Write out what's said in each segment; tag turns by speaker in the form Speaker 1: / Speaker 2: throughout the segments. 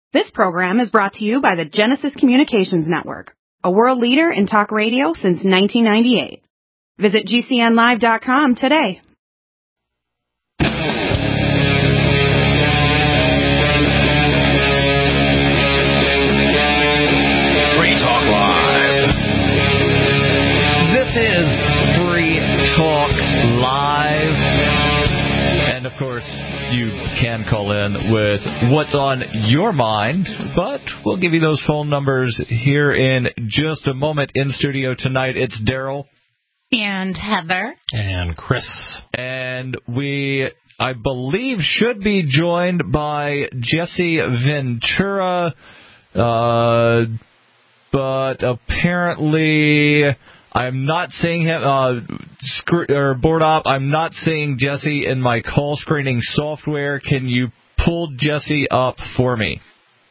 Speaker 1: This program is brought to you by the Genesis Communications Network, a world leader in talk radio since 1998. Visit GCNlive.com today.
Speaker 2: Free Talk Live. This is Free Talk Live. And, of course, you can call in with what's on your mind, but we'll give you those phone numbers here in just a moment. In studio tonight, it's Daryl.
Speaker 3: And Heather.
Speaker 4: And Chris.
Speaker 2: And we, I believe, should be joined by Jesse Ventura, but apparently I'm not seeing him, board op, I'm not seeing Jesse in my call screening software. Can you pull Jesse up for me?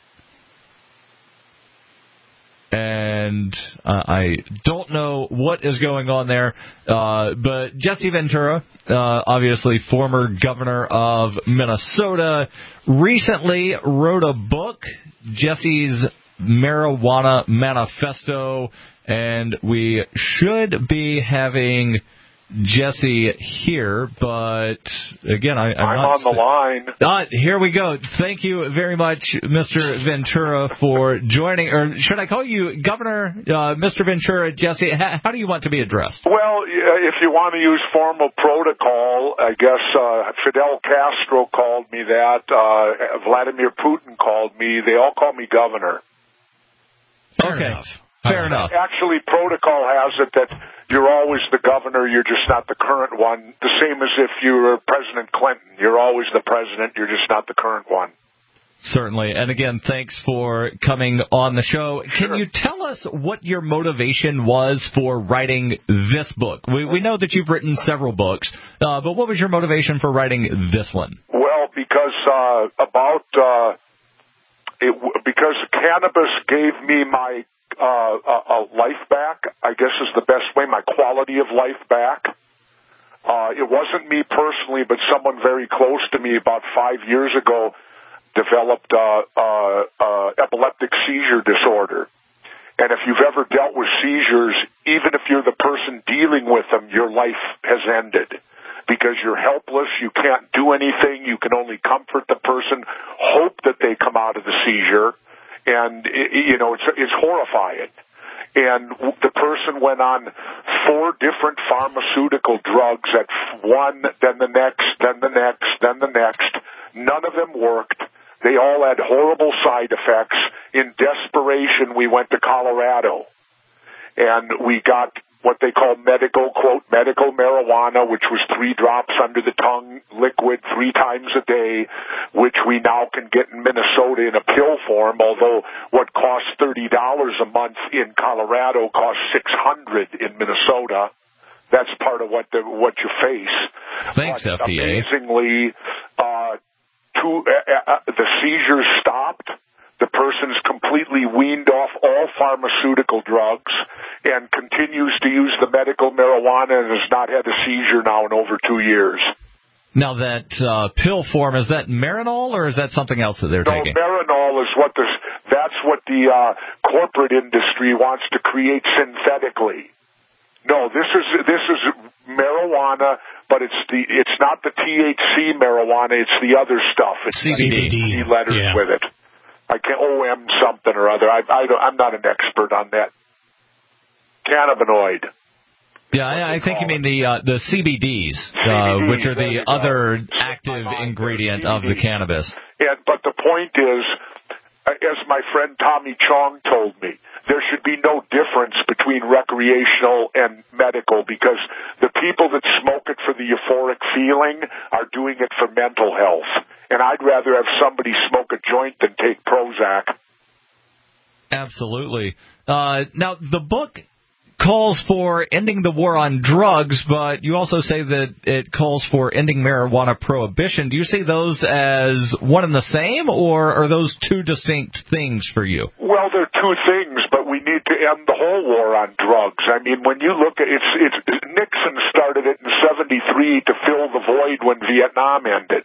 Speaker 2: And I don't know what is going on there, but Jesse Ventura, obviously former governor of Minnesota, recently wrote a book, Jesse's Marijuana Manifesto, and we should be having Jesse here, but again, I'm not
Speaker 5: on the line.
Speaker 2: Here we go. Thank you very much, Mr. Ventura, for joining. Or should I call you Governor, Mr. Ventura, Jesse? How do you want to be addressed?
Speaker 5: Well, if you want to use formal protocol, I guess Fidel Castro called me that. Vladimir Putin called me. They all call me Governor.
Speaker 2: Fair enough.
Speaker 5: Actually, protocol has it that you're always the governor, you're just not the current one. The same as if you were President Clinton. You're always the president, you're just not the current one.
Speaker 2: Certainly. And again, thanks for coming on the show.
Speaker 5: Sure.
Speaker 2: Can you tell us what your motivation was for writing this book? We know that you've written several books, but what was your motivation for writing this one?
Speaker 5: Well, because because cannabis gave me my life back, I guess is the best way, my quality of life back. It wasn't me personally, but someone very close to me about 5 years ago developed epileptic seizure disorder. And if you've ever dealt with seizures, even if you're the person dealing with them, your life has ended. Because you're helpless, you can't do anything, you can only comfort the person, hope that they come out of the seizure. And, it's horrifying. And the person went on 4 different pharmaceutical drugs at one, then the next, then the next, then the next. None of them worked. They all had horrible side effects. In desperation, we went to Colorado. And we got what they call medical marijuana, which was 3 drops under the tongue, liquid 3 times a day, which we now can get in Minnesota in a pill form, although what costs $30 a month in Colorado costs $600 in Minnesota. That's part of what you face.
Speaker 2: Thanks,
Speaker 5: but
Speaker 2: FDA.
Speaker 5: Amazingly, the seizures stopped. The person's completely weaned off all pharmaceutical drugs and continues to use the medical marijuana and has not had a seizure now in over 2 years.
Speaker 2: Now, that pill form, is that Marinol or is that something else that they're taking?
Speaker 5: No, Marinol is that's what the corporate industry wants to create synthetically. No, this is marijuana, but it's not the THC marijuana, it's the other stuff. It's
Speaker 2: CBD
Speaker 5: letters with it. I can't OM something or other. I'm not an expert on that. Cannabinoid.
Speaker 2: Yeah, I think you mean the CBDs, which are the other active ingredient of the cannabis.
Speaker 5: But the point is, as my friend Tommy Chong told me, there should be no difference between recreational and medical because the people that smoke it for the euphoric feeling are doing it for mental health. And I'd rather have somebody smoke a joint than take Prozac.
Speaker 2: Absolutely. Now, the book calls for ending the war on drugs, but you also say that it calls for ending marijuana prohibition. Do you see those as one and the same, or are those 2 distinct things for you?
Speaker 5: Well, they're 2 things, but we need to end the whole war on drugs. I mean, when you look at it's Nixon started it in '73 to fill the void when Vietnam ended.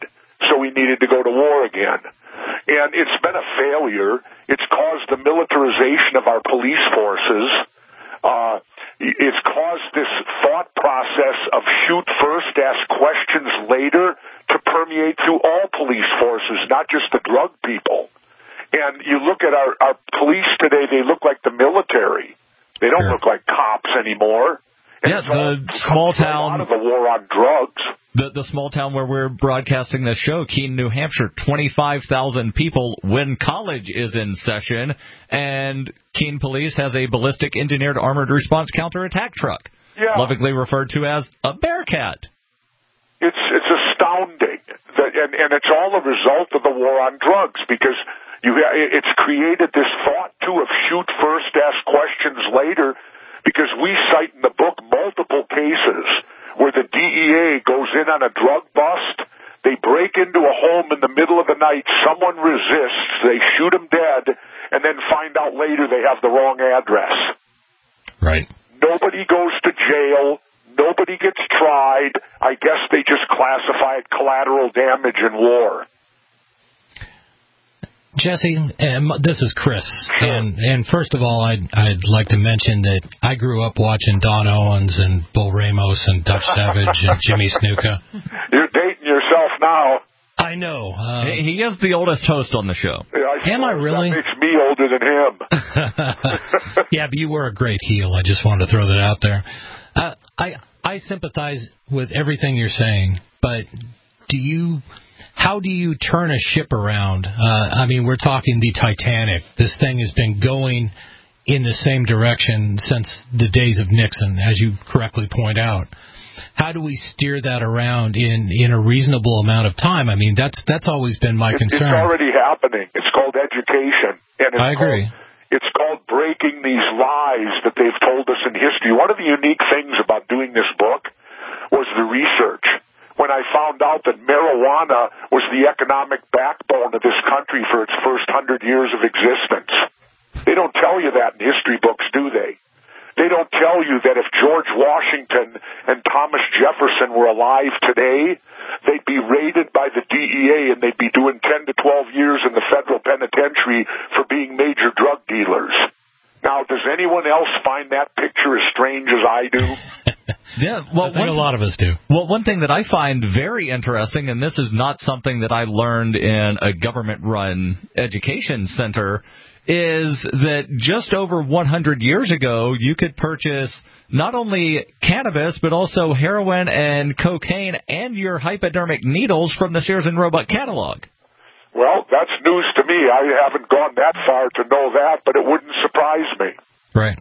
Speaker 5: so we needed to go to war again. And it's been a failure. It's caused the militarization of our police forces. It's caused this thought process of shoot first, ask questions later to permeate through all police forces, not just the drug people. And you look at our police today, they look like the military. They don't look like cops anymore. And
Speaker 2: the small town
Speaker 5: out of the war on drugs.
Speaker 2: The small town where we're broadcasting this show, Keene, New Hampshire, 25,000 people when college is in session, and Keene Police has a ballistic engineered armored response counterattack truck, lovingly referred to as a Bearcat.
Speaker 5: It's astounding, and it's all a result of the war on drugs, because it's created this thought too of shoot first, ask questions later. Because we cite in the book multiple cases where the DEA goes in on a drug bust, they break into a home in the middle of the night, someone resists, they shoot them dead, and then find out later they have the wrong address.
Speaker 4: Right.
Speaker 5: Nobody goes to jail, nobody gets tried. I guess they just classify it collateral damage in war.
Speaker 4: Jesse, this is Chris,
Speaker 5: sure.
Speaker 4: and first of all, I'd like to mention that I grew up watching Don Owens and Bull Ramos and Dutch Savage and Jimmy Snuka.
Speaker 5: You're dating yourself now.
Speaker 4: I know.
Speaker 2: He is the oldest host on the show.
Speaker 4: Am I really?
Speaker 5: That makes me older than him.
Speaker 4: Yeah, but you were a great heel. I just wanted to throw that out there. I sympathize with everything you're saying, but how do you turn a ship around? I mean, we're talking the Titanic. This thing has been going in the same direction since the days of Nixon, as you correctly point out. How do we steer that around in a reasonable amount of time? I mean, that's always been my concern.
Speaker 5: It's already happening. It's called education. And
Speaker 4: I agree.
Speaker 5: It's called breaking these lies that they've told us in history. One of the unique things about doing this book was the research. When I found out that marijuana was the economic backbone of this country for its first 100 years of existence. They don't tell you that in history books, do they? They don't tell you that if George Washington and Thomas Jefferson were alive today, they'd be raided by the DEA and they'd be doing 10 to 12 years in the federal penitentiary for being major drug dealers. Now, does anyone else find that picture as strange as I do?
Speaker 2: Yeah, well,
Speaker 4: I think a lot of us do.
Speaker 2: Well, one thing that I find very interesting, and this is not something that I learned in a government-run education center, is that just over 100 years ago, you could purchase not only cannabis, but also heroin and cocaine and your hypodermic needles from the Sears and Roebuck catalog.
Speaker 5: Well, that's news to me. I haven't gone that far to know that, but it wouldn't surprise me.
Speaker 4: Right.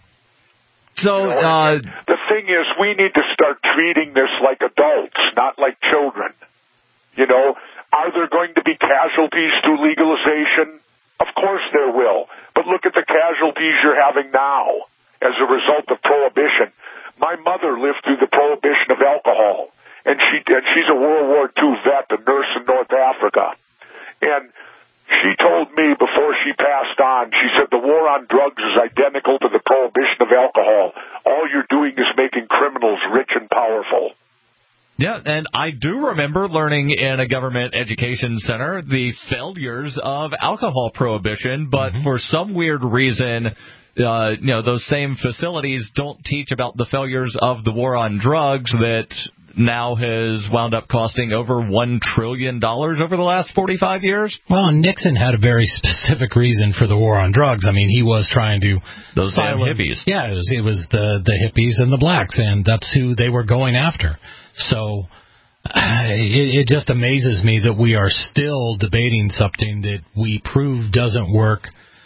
Speaker 2: So,
Speaker 5: the thing is, we need to start treating this like adults, not like children. You know, are there going to be casualties through legalization? Of course there will. But look at the casualties you're having now as a result of prohibition. My mother lived through the prohibition of alcohol, and she's a World War II vet, a nurse in North Africa. And she told me before she passed on, she said the war on drugs is identical to the prohibition of alcohol. All you're doing is making criminals rich and powerful.
Speaker 2: Yeah, and I do remember learning in a government education center the failures of alcohol prohibition, but for some weird reason, those same facilities don't teach about the failures of the war on drugs that now has wound up costing over $1 trillion over the last 45 years.
Speaker 4: Well, Nixon had a very specific reason for the war on drugs. I mean, he was trying to
Speaker 2: those damn hippies.
Speaker 4: Yeah, it was the hippies and the blacks, and that's who they were going after. So it just amazes me that we are still debating something that we proved doesn't work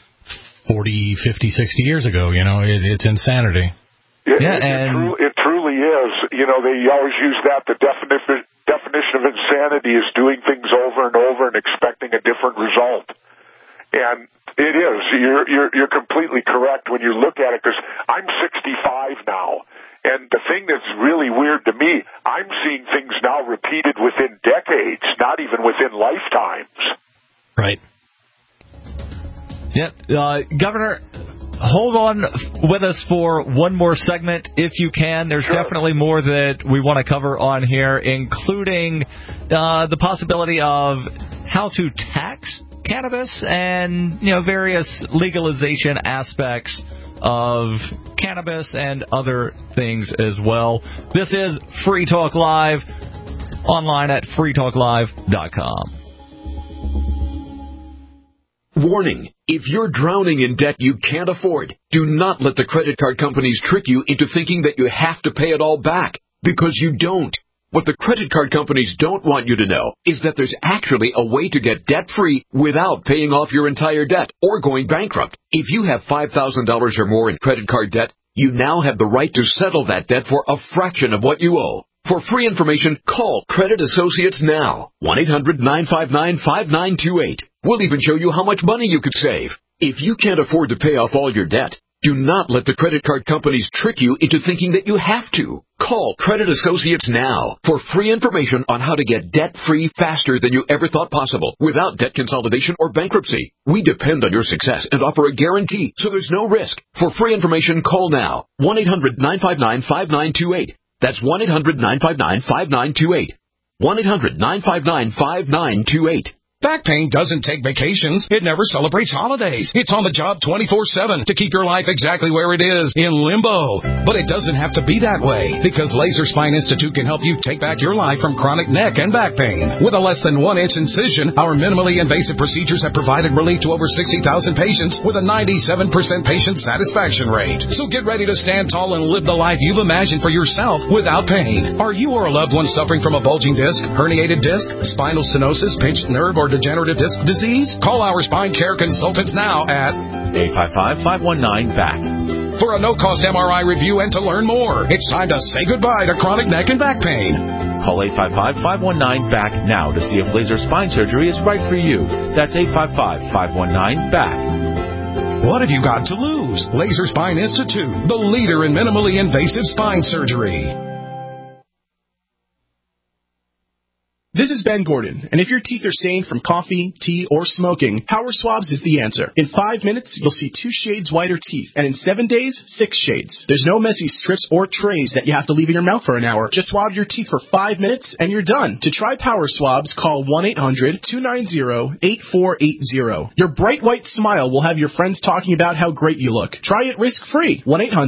Speaker 4: 40, 50, 60 years ago. You know, it's insanity.
Speaker 5: It truly is. You know, they always use that. The definition of insanity is doing things over and over and expecting a different result. And it is. You're completely correct when you look at it, because I'm 65 now. And the thing that's really weird to me, I'm seeing things now repeated within decades, not even within lifetimes.
Speaker 4: Right.
Speaker 2: Yeah. Governor, hold on with us for one more segment, if you can. There's definitely more that we want to cover on here, including the possibility of how to tax cannabis and, various legalization aspects of cannabis and other things as well. This is Free Talk Live, online at freetalklive.com.
Speaker 6: Warning. If you're drowning in debt you can't afford, do not let the credit card companies trick you into thinking that you have to pay it all back, because you don't. What the credit card companies don't want you to know is that there's actually a way to get debt-free without paying off your entire debt or going bankrupt. If you have $5,000 or more in credit card debt, you now have the right to settle that debt for a fraction of what you owe. For free information, call Credit Associates now. 1-800-959-5928. We'll even show you how much money you could save. If you can't afford to pay off all your debt, do not let the credit card companies trick you into thinking that you have to. Call Credit Associates now for free information on how to get debt-free faster than you ever thought possible without debt consolidation or bankruptcy. We depend on your success and offer a guarantee, so there's no risk. For free information, call now. 1-800-959-5928. That's 1-800-959-5928. 1-800-959-5928.
Speaker 7: Back pain doesn't take vacations. It never celebrates holidays. It's on the job 24/7 to keep your life exactly where it is, in limbo. But it doesn't have to be that way, because Laser Spine Institute can help you take back your life from chronic neck and back pain. With a less than 1-inch incision, our minimally invasive procedures have provided relief to over 60,000 patients with a 97% patient satisfaction rate. So get ready to stand tall and live the life you've imagined for yourself without pain. Are you or a loved one suffering from a bulging disc, herniated disc, spinal stenosis, pinched nerve, or degenerative disc disease? Call our spine care consultants now at
Speaker 8: 855-519-BACK.
Speaker 7: for a no-cost MRI review and to learn more. It's time to say goodbye to chronic neck and back pain.
Speaker 8: Call 855-519-BACK now to see if laser spine surgery is right for you. That's 855-519-BACK.
Speaker 7: What have you got to lose? Laser Spine Institute, the leader in minimally invasive spine surgery.
Speaker 9: This is Ben Gordon, and if your teeth are stained from coffee, tea, or smoking, Power Swabs is the answer. In 5 minutes, you'll see 2 shades whiter teeth, and in 7 days, 6 shades. There's no messy strips or trays that you have to leave in your mouth for an hour. Just swab your teeth for 5 minutes, and you're done. To try Power Swabs, call 1-800-290-8480. Your bright white smile will have your friends talking about how great you look. Try it risk-free.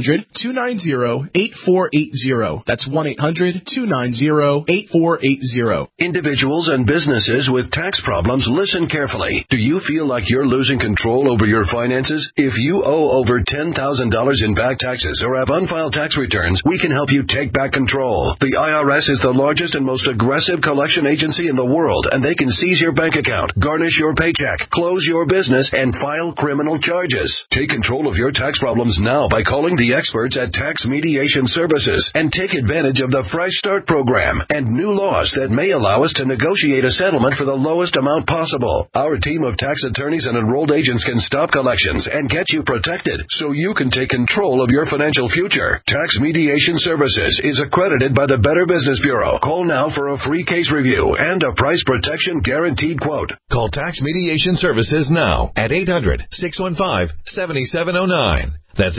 Speaker 9: 1-800-290-8480. That's 1-800-290-8480.
Speaker 10: Individuals and businesses with tax problems, listen carefully. Do you feel like you're losing control over your finances? If you owe over $10,000 in back taxes or have unfiled tax returns, we can help you take back control. The IRS is the largest and most aggressive collection agency in the world, and they can seize your bank account, garnish your paycheck, close your business, and file criminal charges. Take control of your tax problems now by calling the experts at Tax Mediation Services and take advantage of the Fresh Start program and new laws that may allow us to negotiate a settlement for the lowest amount possible. Our team of tax attorneys and enrolled agents can stop collections and get you protected so you can take control of your financial future. Tax Mediation Services is accredited by the Better Business Bureau. Call now for a free case review and a price protection guaranteed quote.
Speaker 11: Call Tax Mediation Services now at 800-615-7709. That's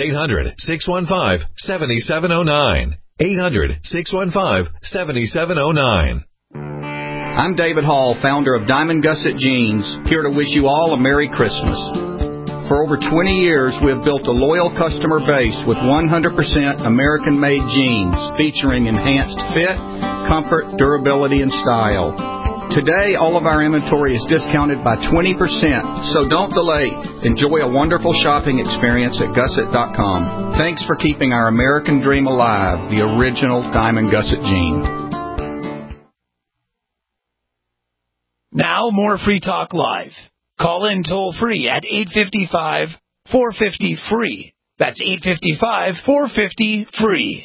Speaker 11: 800-615-7709. 800-615-7709.
Speaker 12: I'm David Hall, founder of Diamond Gusset Jeans, here to wish you all a Merry Christmas. For over 20 years, we have built a loyal customer base with 100% American-made jeans featuring enhanced fit, comfort, durability, and style. Today, all of our inventory is discounted by 20%, so don't delay. Enjoy a wonderful shopping experience at Gusset.com. Thanks for keeping our American dream alive, the original Diamond Gusset jean.
Speaker 13: Now, more Free Talk Live. Call in toll-free at 855-450-FREE. That's 855-450-FREE.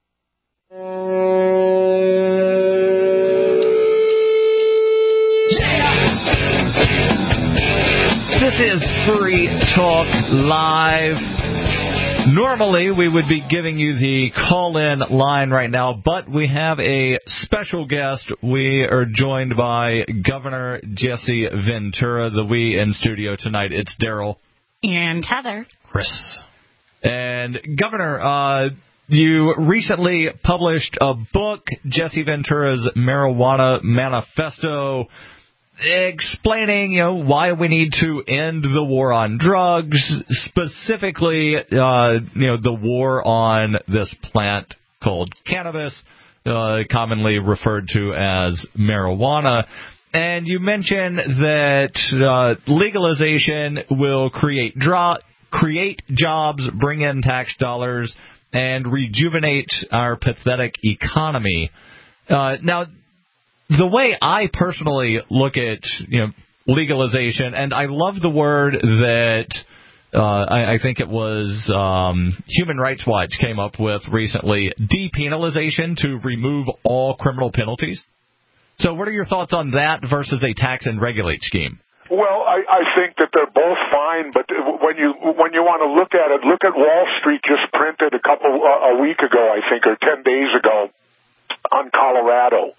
Speaker 2: This is Free Talk Live. Normally, we would be giving you the call-in line right now, but we have a special guest. We are joined by Governor Jesse Ventura, the we in studio tonight. It's Daryl.
Speaker 3: And Heather.
Speaker 4: Chris.
Speaker 2: And, Governor, you recently published a book, Jesse Ventura's Marijuana Manifesto, explaining, why we need to end the war on drugs, specifically, the war on this plant called cannabis, commonly referred to as marijuana. And you mentioned that legalization will create jobs, bring in tax dollars, and rejuvenate our pathetic economy. Now, the way I personally look at legalization, and I love the word that I think it was Human Rights Watch came up with recently, depenalization, to remove all criminal penalties. So what are your thoughts on that versus a tax and regulate scheme?
Speaker 5: Well, I think that they're both fine, but when you want to look at it, look at Wall Street just printed a week ago, I think, or 10 days ago, on Colorado.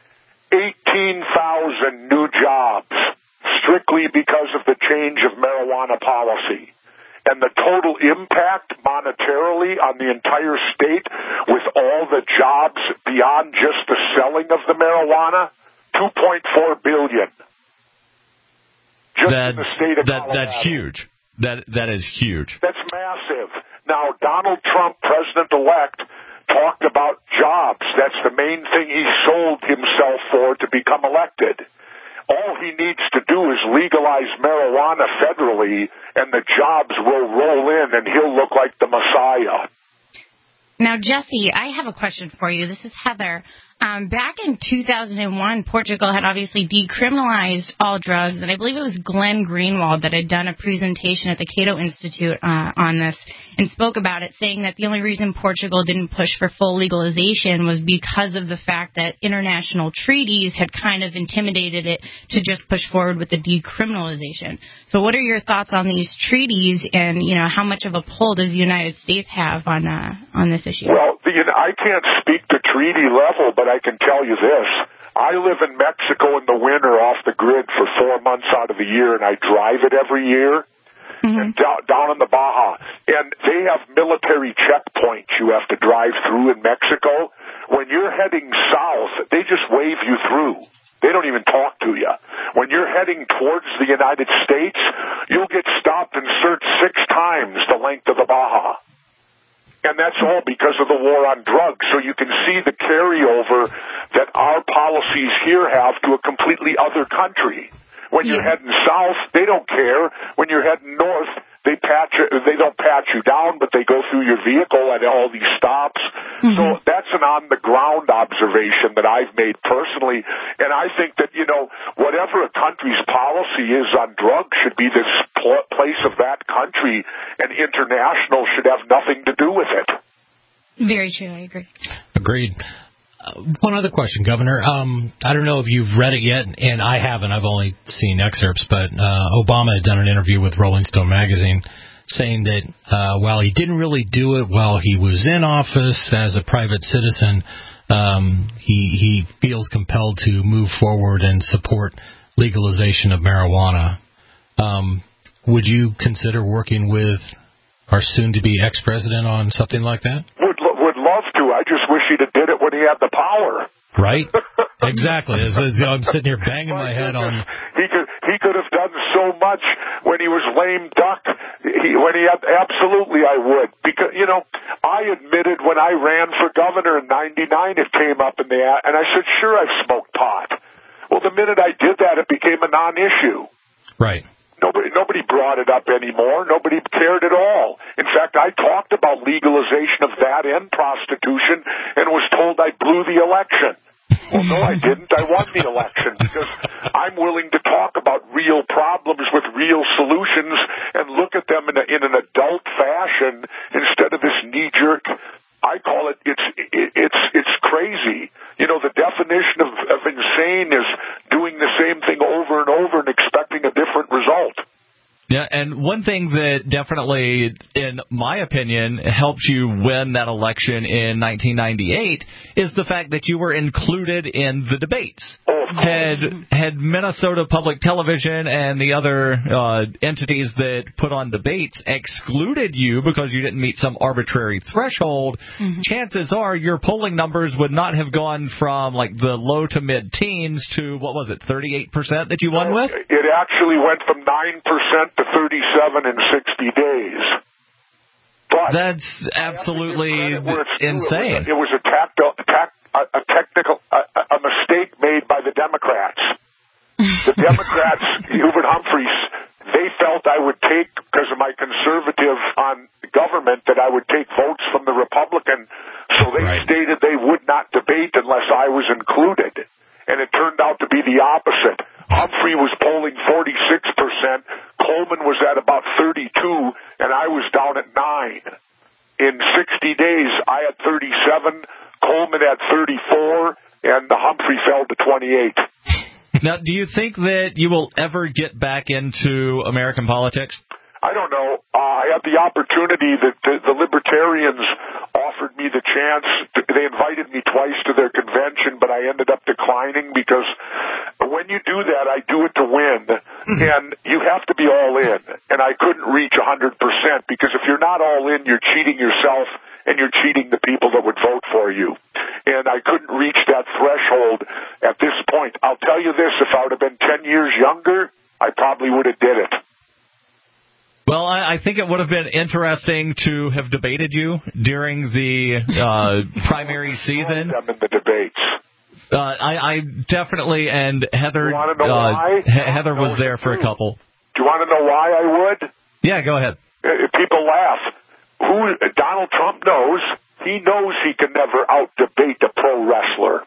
Speaker 5: 18,000 new jobs strictly because of the change of marijuana policy. And the total impact monetarily on the entire state with all the jobs beyond just the selling of the marijuana, $2.4 billion. Just in the state of Colorado.
Speaker 2: That's huge. That is huge.
Speaker 5: That's massive. Now, Donald Trump, president-elect, talked about jobs. That's the main thing he sold himself for to become elected. All he needs to do is legalize marijuana federally, and the jobs will roll in, and he'll look like the Messiah.
Speaker 3: Now, Jesse, I have a question for you. This is Heather. Back in 2001, Portugal had obviously decriminalized all drugs, and I believe it was Glenn Greenwald that had done a presentation at the Cato Institute on this and spoke about it, saying that the only reason Portugal didn't push for full legalization was because of the fact that international treaties had kind of intimidated it to just push forward with the decriminalization. So what are your thoughts on these treaties, and how much of a pull does the United States have on this issue?
Speaker 5: Well, I can't speak to treaty level, but I can tell you this. I live in Mexico in the winter off the grid for 4 months out of the year, and I drive it every year. And down in the Baja. And they have military checkpoints you have to drive through in Mexico. When you're heading south, they just wave you through. They don't even talk to you. When you're heading towards the United States, you'll get stopped and searched 6 times the length of the Baja. And that's all because of the war on drugs. So you can see the carryover that our policies here have to a completely other country. When you're heading south, they don't care. When you're heading north, they don't pat you down, but they go through your vehicle at all these stops. So that's an on-the-ground observation that I've made personally. And I think that, whatever a country's policy is on drugs should be this place of that country, and international should have nothing to do with it.
Speaker 3: Very true. I agree.
Speaker 4: Agreed. One other question, Governor. I don't know if you've read it yet, and I haven't. I've only seen excerpts, but Obama had done an interview with Rolling Stone magazine saying that while he didn't really do it while he was in office as a private citizen, he feels compelled to move forward and support legalization of marijuana. Would you consider working with our soon-to-be ex-president on something like that?
Speaker 5: Would love to. I just wish he'd have did it when he had the power.
Speaker 4: Right? Exactly. As I'm sitting here banging my head on...
Speaker 5: He could have done so much when he was lame duck. Absolutely, I would. Because, I admitted when I ran for governor in 99, it came up in the ad, and I said, sure, I've smoked pot. Well, the minute I did that, it became a non-issue.
Speaker 4: Right.
Speaker 5: Nobody brought it up anymore. Nobody cared at all. In fact, I talked about legalization of that and prostitution and was told I blew the election. Well, no, I didn't. I won the election because I'm willing to talk about real problems with real solutions and look at them in an adult fashion instead of this knee-jerk. I call it, it's crazy. The definition of insane is doing the same thing over and over and expecting a different result.
Speaker 2: Yeah, and one thing that definitely, in my opinion, helped you win that election in 1998 is the fact that you were included in the debates.
Speaker 5: Oh, of
Speaker 2: had Minnesota Public Television and the other entities that put on debates excluded you because you didn't meet some arbitrary threshold, chances are your polling numbers would not have gone from like the low to mid-teens to, what was it, 38% that you won with?
Speaker 5: It actually went from 9% to 37 in 60 days. But
Speaker 2: that's absolutely insane.
Speaker 5: It was a mistake made by the Democrats. The Democrats, Hubert Humphreys, they felt I would take, because of my conservative on government, that I would take votes from the Republican. So they stated they would not debate unless I was included. And it turned out to be the opposite. Humphrey was polling 46%, Coleman was at about 32%, and I was down at 9%. In 60 days, I had 37%, Coleman had 34%, and Humphrey fell to 28%.
Speaker 2: Now, do you think that you will ever get back into American politics?
Speaker 5: I don't know. I had the opportunity that the Libertarians offered me the chance. They invited me twice to their convention, but I ended up declining because when you do that, I do it to win, and you have to be all in. And I couldn't reach 100% because if you're not all in, you're cheating yourself and you're cheating the people that would vote for you. And I couldn't reach that threshold at this point. I'll tell you this, if I would have been 10 years younger, I probably would have did it.
Speaker 2: Well, I think it would have been interesting to have debated you during the primary season.
Speaker 5: I'm in the debates.
Speaker 2: I definitely, and Heather,
Speaker 5: you want to know why?
Speaker 2: Heather was there for a couple.
Speaker 5: Do you want to know why I would?
Speaker 2: Yeah, go ahead.
Speaker 5: People laugh. Donald Trump knows. He knows he can never out-debate a pro wrestler.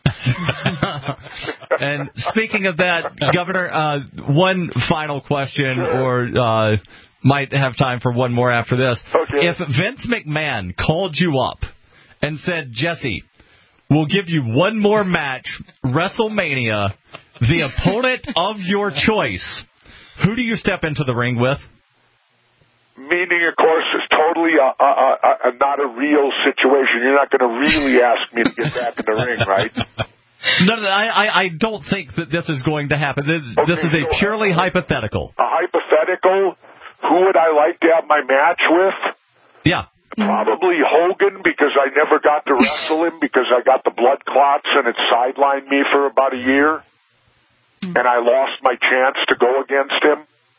Speaker 2: And speaking of that, Governor, one final question, or might have time for one more after this.
Speaker 5: Okay.
Speaker 2: If Vince McMahon called you up and said, Jesse, we'll give you one more match, WrestleMania, the opponent of your choice, who do you step into the ring with?
Speaker 5: Meaning, of course, it's totally not a real situation. You're not going to really ask me to get back in the ring, right?
Speaker 2: No, I don't think that this is going to happen. This is a purely hypothetical.
Speaker 5: A hypothetical? Who would I like to have my match with?
Speaker 2: Yeah.
Speaker 5: Probably Hogan, because I never got to wrestle him because I got the blood clots and it sidelined me for about a year. And I lost my chance to go against him.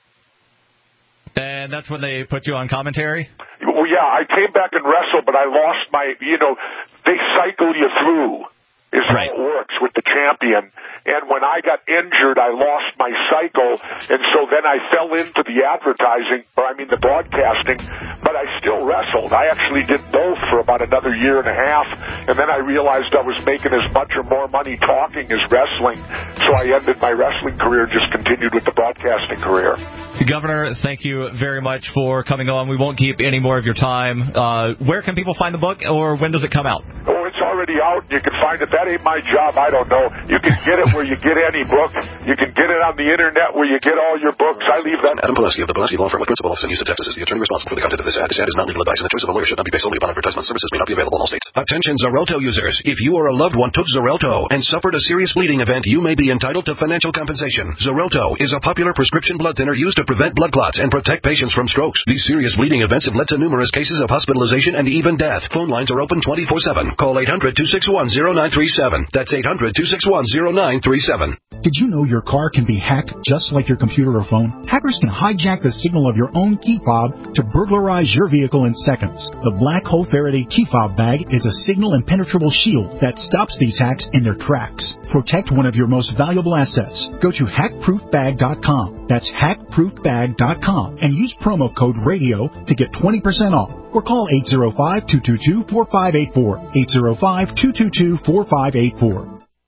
Speaker 2: And that's when they put you on commentary?
Speaker 5: Well, yeah, I came back and wrestled, but I lost my, they cycle you through. Is how it works with the champion. And when I got injured, I lost my cycle, and so then I fell into the the broadcasting, but I still wrestled. I actually did both for about another year and a half, and then I realized I was making as much or more money talking as wrestling, so I ended my wrestling career and just continued with the broadcasting career.
Speaker 2: Governor, thank you very much for coming on. We won't keep any more of your time. Where can people find the book, or when does it come out?
Speaker 5: Oh, it's already out. You can find it. That ain't my job. I don't know. You can get it where you get any book. You can get it on the internet where you get all your books. I leave that.
Speaker 10: Adam Pulaski of the Pulaski Law Firm with principal office in Houston, Texas, is the attorney responsible for the content of this ad. This ad is not legal advice, and the choice of a lawyer should not be based solely upon advertisement. Services may not be available in all states. Attention, Xarelto users. If you or a loved one took Xarelto and suffered a serious bleeding event, you may be entitled to financial compensation. Xarelto is a popular prescription blood thinner used to prevent blood clots and protect patients from strokes. These serious bleeding events have led to numerous cases of hospitalization and even death. Phone lines are open 24/7. Call 800-261-0937. That's 800-261-0937.
Speaker 14: Did you know your car can be hacked just like your computer or phone? Hackers can hijack the signal of your own key fob to burglarize your vehicle in seconds. The Black Hole Faraday key fob bag is a signal impenetrable shield that stops these hacks in their tracks. Protect one of your most valuable assets. Go to hackproofbag.com. That's hackproofbag.com and use promo code RADIO to get 20% off. Or call 805-222-4584. 805-222-4584.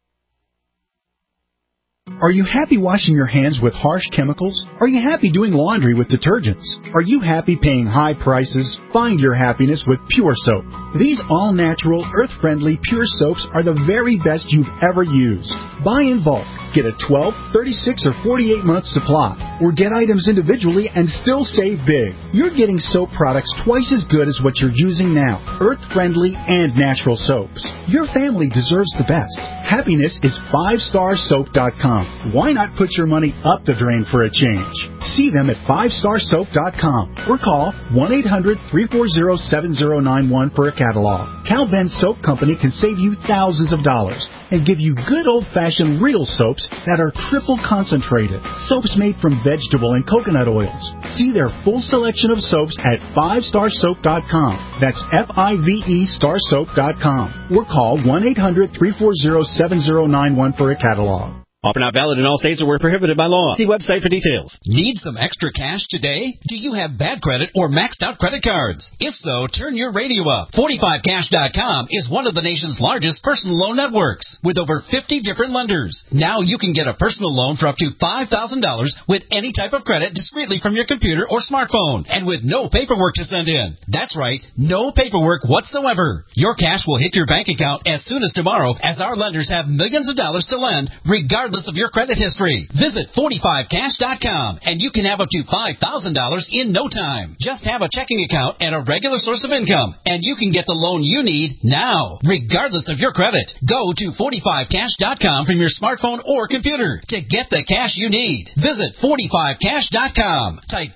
Speaker 14: Are you happy washing your hands with harsh chemicals? Are you happy doing laundry with detergents? Are you happy paying high prices? Find your happiness with Pure Soap. These all-natural, earth-friendly Pure Soaps are the very best you've ever used. Buy in bulk. Get a 12, 36, or 48-month supply. Or get items individually and still save big. You're getting soap products twice as good as what you're using now. Earth-friendly and natural soaps. Your family deserves the best. Happiness is 5starsoap.com. Why not put your money up the drain for a change? See them at 5starsoap.com or call 1-800-340-7091 for a catalog. Cal Ben Soap Company can save you thousands of dollars and give you good old-fashioned real soaps that are triple concentrated. Soaps made from vegetable and coconut oils. See their full selection of soaps at 5starsoap.com. That's F-I-V-E starsoap.com. Or call 1-800-340-7091 for a catalog.
Speaker 15: Offer not valid in all states or were prohibited by law. See website for details.
Speaker 16: Need some extra cash today? Do you have bad credit or maxed out credit cards? If so, turn your radio up. 45cash.com is one of the nation's largest personal loan networks with over 50 different lenders. Now you can get a personal loan for up to $5,000 with any type of credit discreetly from your computer or smartphone and with no paperwork to send in. That's right, no paperwork whatsoever. Your cash will hit your bank account as soon as tomorrow as our lenders have millions of dollars to lend regardless of your credit history. Visit 45cash.com and you can have up to $5,000 in no time. Just have a checking account and a regular source of income and you can get the loan you need now, regardless of your credit. Go to 45cash.com from your smartphone or computer to get the cash you need. Visit 45cash.com. Type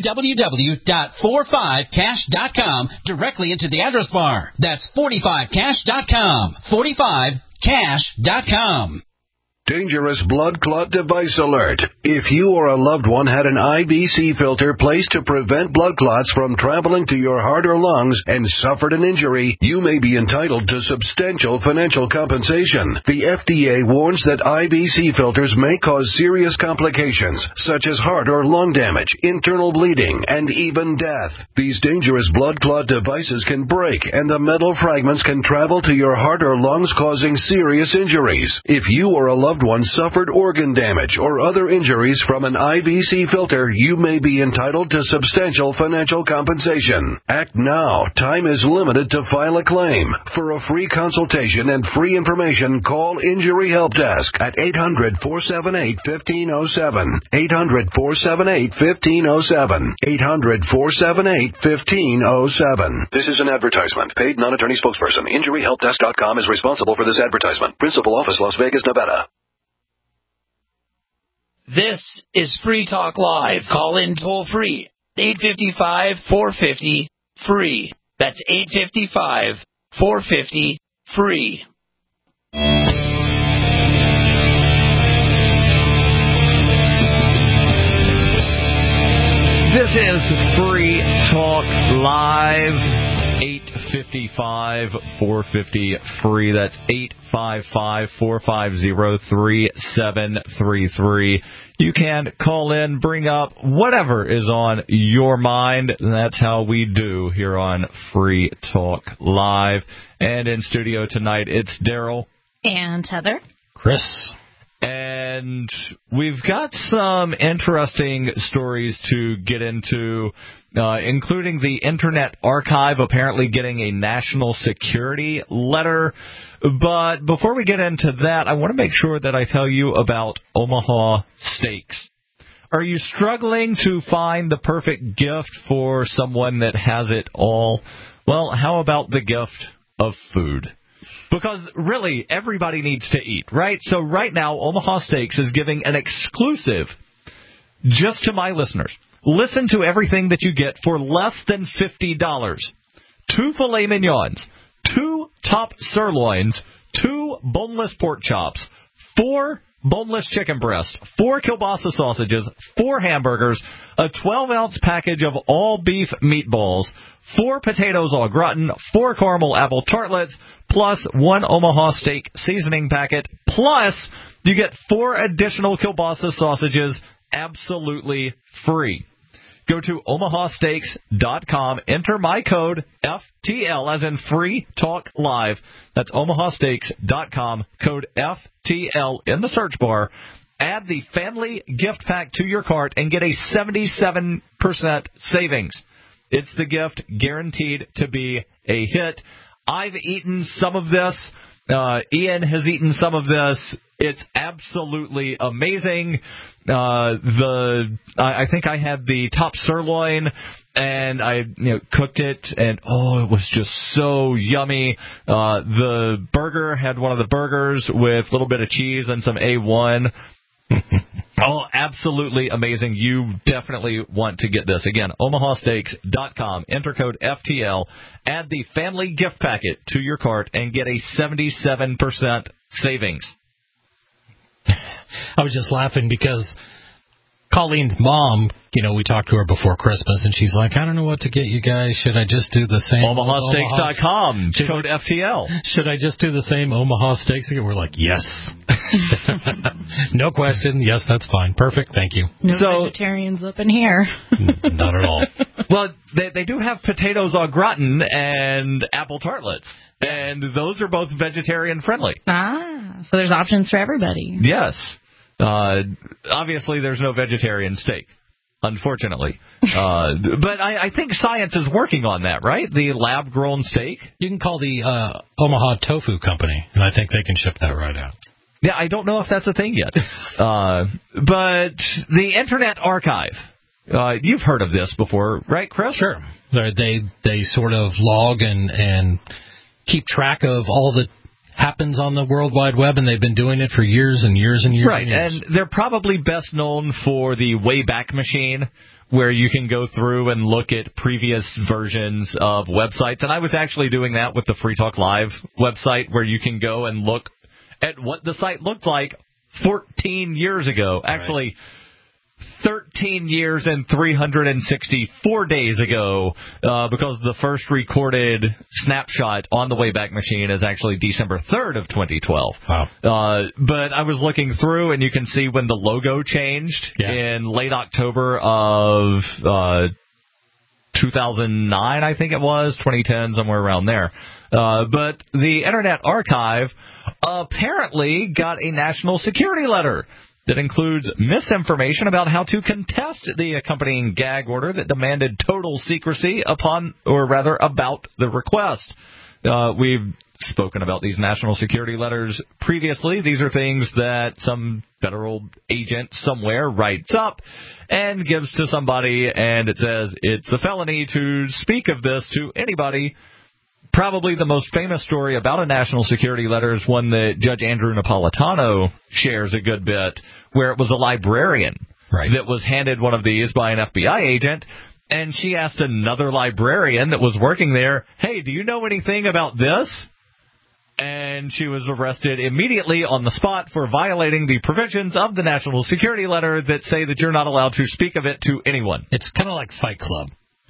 Speaker 16: www.45cash.com directly into the address bar. That's 45cash.com. 45cash.com.
Speaker 10: Dangerous blood clot device alert. If you or a loved one had an IBC filter placed to prevent blood clots from traveling to your heart or lungs and suffered an injury, you may be entitled to substantial financial compensation. The FDA warns that IBC filters may cause serious complications, such as heart or lung damage, internal bleeding, and even death. These dangerous blood clot devices can break, and the metal fragments can travel to your heart or lungs, causing serious injuries. If you or a loved one suffered organ damage or other injuries from an IBC filter, you may be entitled to substantial financial compensation. Act now. Time is limited to file a claim. For a free consultation and free information, call Injury Help Desk at 800-478-1507. 800-478-1507. 800-478-1507. This is an advertisement. Paid non-attorney spokesperson. InjuryHelpDesk.com is responsible for this advertisement. Principal office, Las Vegas, Nevada.
Speaker 13: This is Free Talk Live. Call in toll free. 855-450-FREE. That's 855-450-FREE.
Speaker 2: This is Free Talk Live. 855-450-FREE. That's 855-450-3733. You can call in, bring up whatever is on your mind. And that's how we do here on Free Talk Live. And in studio tonight, it's Daryl.
Speaker 3: And Heather.
Speaker 4: Chris.
Speaker 2: And we've got some interesting stories to get into, including the Internet Archive apparently getting a national security letter. But before we get into that, I want to make sure that I tell you about Omaha Steaks. Are you struggling to find the perfect gift for someone that has it all? Well, how about the gift of food? Because really, everybody needs to eat, right? So right now, Omaha Steaks is giving an exclusive just to my listeners. Listen to everything that you get for less than $50. 2 filet mignons, 2 top sirloins, 2 boneless pork chops, 4 boneless chicken breasts, 4 kielbasa sausages, 4 hamburgers, a 12-ounce package of all beef meatballs, 4 potatoes au gratin, 4 caramel apple tartlets, plus 1 Omaha Steak seasoning packet, plus you get 4 additional kielbasa sausages absolutely free. Go to omahasteaks.com, enter my code FTL, as in Free Talk Live. That's omahasteaks.com, code FTL in the search bar. Add the family gift pack to your cart and get a 77% savings. It's the gift guaranteed to be a hit. I've eaten some of this. Ian has eaten some of this. It's absolutely amazing. I think I had the top sirloin, and I cooked it, and it was just so yummy. The burger had one of the burgers with a little bit of cheese and some A1. Absolutely amazing. You definitely want to get this. Again, omahasteaks.com. Enter code FTL. Add the family gift packet to your cart and get a 77% savings.
Speaker 4: I was just laughing because Colleen's mom, we talked to her before Christmas, and she's like, I don't know what to get you guys. Should I just do the same?
Speaker 2: Omahasteaks.com. Code FTL.
Speaker 4: Should I just do the same Omaha Steaks again? We're like, yes. No question. Yes, that's fine. Perfect. Thank you.
Speaker 3: No vegetarians up in here.
Speaker 4: Not at all.
Speaker 2: Well, they do have potatoes au gratin and apple tartlets, and those are both vegetarian friendly.
Speaker 3: So there's options for everybody.
Speaker 2: Yes. Obviously, there's no vegetarian steak, unfortunately. But I think science is working on that, right? The lab-grown steak.
Speaker 4: You can call the Omaha Tofu Company, and I think they can ship that right out.
Speaker 2: Yeah, I don't know if that's a thing yet. But the Internet Archive, you've heard of this before, right, Chris?
Speaker 4: Sure. They sort of log and keep track of all the happens on the World Wide Web, and they've been doing it for years and years and years.
Speaker 2: Right, and they're probably best known for the Wayback Machine, where you can go through and look at previous versions of websites. And I was actually doing that with the Free Talk Live website, where you can go and look at what the site looked like 14 years ago. Actually, 13 years and 364 days ago, because the first recorded snapshot on the Wayback Machine is actually December 3rd of 2012.
Speaker 4: Wow.
Speaker 2: But I was looking through, and you can see when the logo changed in late October of 2009, I think it was, 2010, somewhere around there. But the Internet Archive apparently got a national security letter that includes misinformation about how to contest the accompanying gag order that demanded total secrecy about the request. We've spoken about these national security letters previously. These are things that some federal agent somewhere writes up and gives to somebody, and it says it's a felony to speak of this to anybody. Probably the most famous story about a national security letter is one that Judge Andrew Napolitano shares a good bit, where it was a librarian that was handed one of these by an FBI agent, and she asked another librarian that was working there, hey, do you know anything about this? And she was arrested immediately on the spot for violating the provisions of the national security letter that say that you're not allowed to speak of it to anyone.
Speaker 4: It's kind of like Fight Club.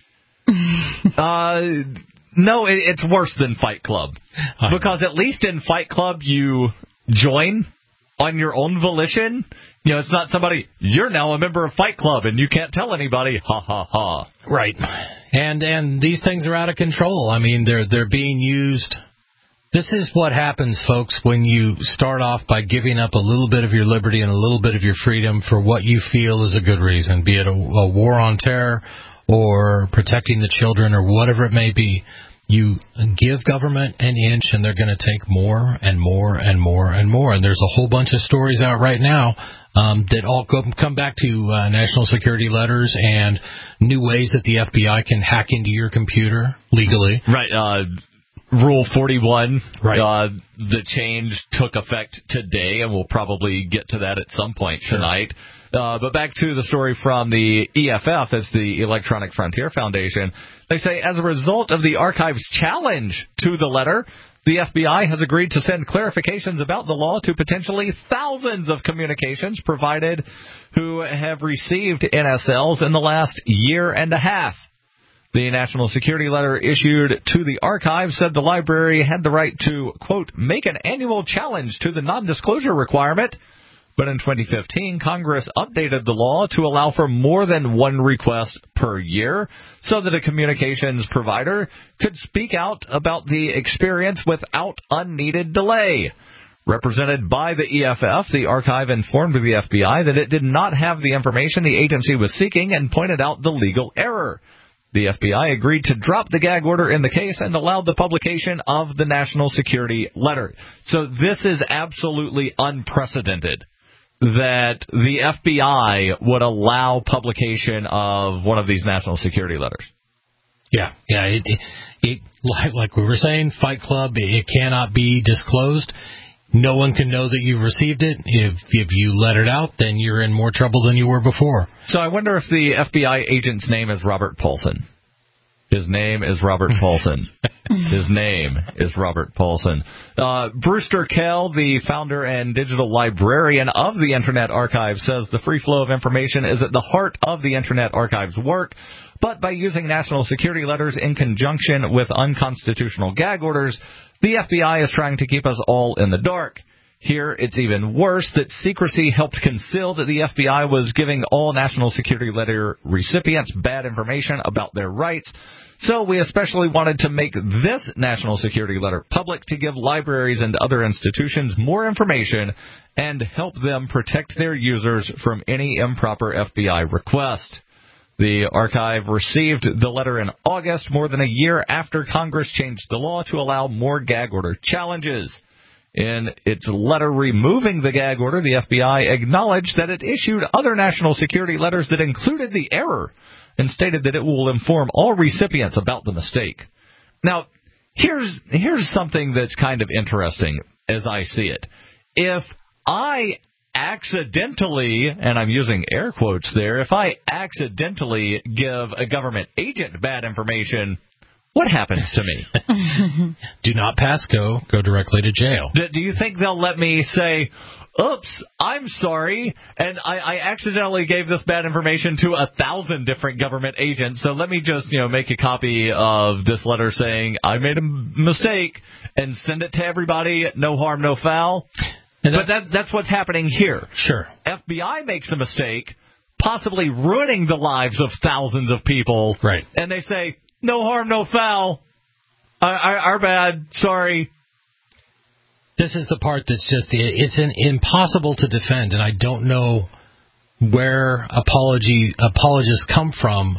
Speaker 2: No, it's worse than Fight Club. Because at least in Fight Club, you join on your own volition. It's not somebody, you're now a member of Fight Club and you can't tell anybody, ha, ha, ha.
Speaker 4: Right. And these things are out of control. I mean, they're being used. This is what happens, folks, when you start off by giving up a little bit of your liberty and a little bit of your freedom for what you feel is a good reason, be it a war on terror or protecting the children or whatever it may be. You give government an inch, and they're going to take more and more and more and more. And there's a whole bunch of stories out right now that all come back to national security letters and new ways that the FBI can hack into your computer legally.
Speaker 2: Right. Rule 41, the change took effect today, and we'll probably get to that at some point tonight. But back to the story from the EFF, that's the Electronic Frontier Foundation. They say, as a result of the archive's challenge to the letter, the FBI has agreed to send clarifications about the law to potentially thousands of communications provided who have received NSLs in the last year and a half. The national security letter issued to the archive said the library had the right to, quote, make an annual challenge to the non-disclosure requirement. But in 2015, Congress updated the law to allow for more than one request per year so that a communications provider could speak out about the experience without unneeded delay. Represented by the EFF, the archive informed the FBI that it did not have the information the agency was seeking and pointed out the legal error. The FBI agreed to drop the gag order in the case and allowed the publication of the national security letter. So this is absolutely unprecedented, that the FBI would allow publication of one of these national security letters.
Speaker 4: Yeah. It like we were saying, Fight Club, it cannot be disclosed. No one can know that you've received it. If you let it out, then you're in more trouble than you were before.
Speaker 2: So I wonder if the FBI agent's name is Robert Paulson. His name is Robert Paulson. His name is Robert Paulson. Brewster Kell, the founder and digital librarian of the Internet Archive, says the free flow of information is at the heart of the Internet Archive's work, but by using national security letters in conjunction with unconstitutional gag orders, the FBI is trying to keep us all in the dark. Here, it's even worse that secrecy helped conceal that the FBI was giving all national security letter recipients bad information about their rights. So we especially wanted to make this national security letter public to give libraries and other institutions more information and help them protect their users from any improper FBI request. The archive received the letter in August, more than a year after Congress changed the law to allow more gag order challenges. In its letter removing the gag order, the FBI acknowledged that it issued other national security letters that included the error and stated that it will inform all recipients about the mistake. Now, here's something that's kind of interesting as I see it. If I accidentally, and I'm using air quotes there, if I accidentally give a government agent bad information, what happens to me?
Speaker 4: Do not pass go. Go directly to jail.
Speaker 2: Do you think they'll let me say, oops, I'm sorry, and I accidentally gave this bad information to 1,000 different government agents, so let me just, make a copy of this letter saying I made a mistake and send it to everybody, no harm, no foul? But that's what's happening here.
Speaker 4: Sure.
Speaker 2: FBI makes a mistake, possibly ruining the lives of thousands of people.
Speaker 4: Right.
Speaker 2: And they say, no harm, no foul. Our bad. Sorry.
Speaker 4: This is the part that's just, it's impossible to defend, and I don't know where apologists come from